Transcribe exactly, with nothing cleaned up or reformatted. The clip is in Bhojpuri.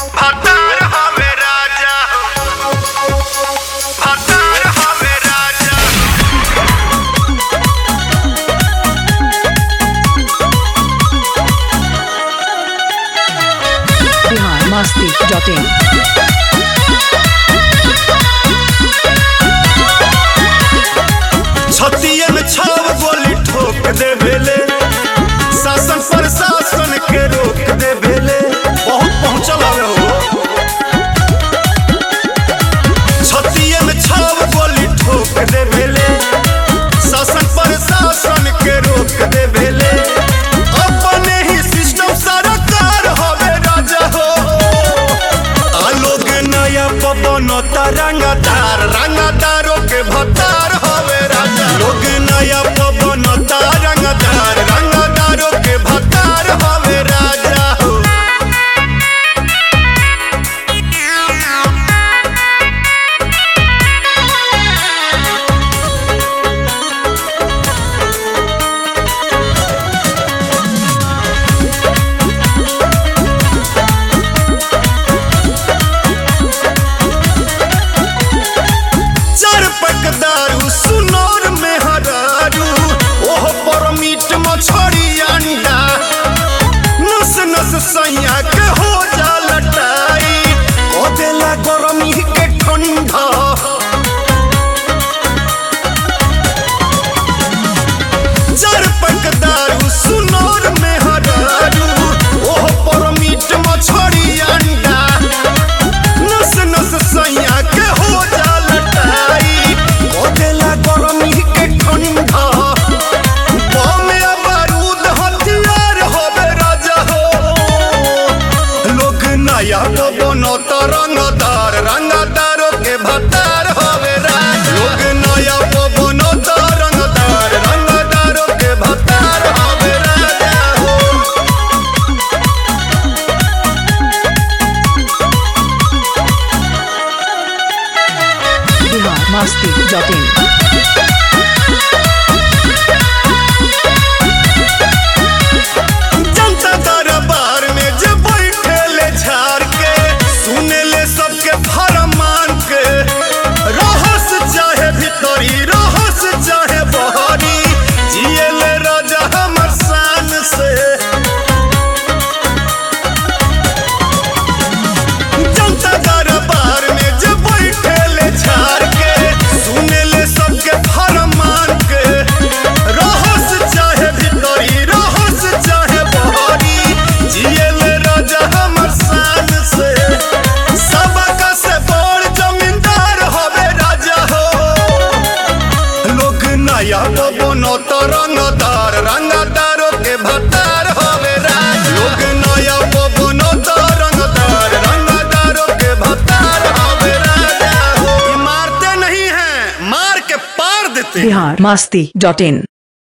भतार हवे राजा, भतार हवे राजा। बिहार मस्ती डॉट इन। छतिये में छाव गोली ठोक दे भेले, शासन प्रशासन के रोक दे भेले। बहुत पहुंचल हवे हो। छतिये में छाव गोली ठोक दे भेले, शासन प्रशासन के रोक दे भेले। अपने ही सिस्टम सरकार हवे राजा हो। आलोग नया पवन रंगदार, रंगदारों के भतार हवे राजा। लोग नया पवन रंगदार, रंगदारों के भतार हवे राजा हो। चार पक दारू सुनौर में हरारू, ओह पर मीट मछली अंडा। नस नस सैया के हो जा लटाई, ओ देला गरमी के ठंडा। चार पक दारू सुनौर में हरारू, ओह पर मीट मछली अंडा। नस नस सैया के हो जा लटाई, ओ देला गरमी के ठंडा। बम या बारूद हथियार होवे राजा हो। लोग नया पवन रंगदार, रंगदारों के भतार होवे राजा। लोग नया पवन रंगदार, रंगदारों के भतार होवे राजा हो। Bihar Masti dot in. जनता दरबार में जब बैठे ले झाड़ के, सुने ले सबके फरमान के। रहस चाहे भीतरी, रहस चाहे बहरी, जिए ले राजा हमर शान से। जनता दरबार में जब बैठे ले झाड़ के, सुने ले सबके फरमान के। रहस चाहे भीतरी, रहस चाहे बहरी, जिए ले राजा हमर शान से। सबका से बड़ जमींदार हवे राजा हो। लोग नया पवन रंगदार, रंगदारों के भतार हवे राजा। लोग नया पवन रंगदार, रंगदारों के भतार हवे राजा हो। ये मारते नहीं हैं, मार के पार देते हैं। बिहार मस्ती डॉट इन।